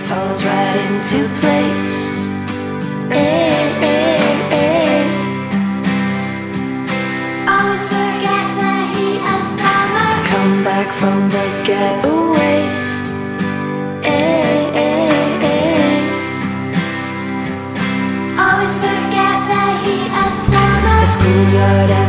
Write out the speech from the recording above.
falls right into place. Eh, eh, eh. Always forget the heat of summer. Come back from the getaway. Eh, eh, eh. Always forget the heat of summer. The schoolyard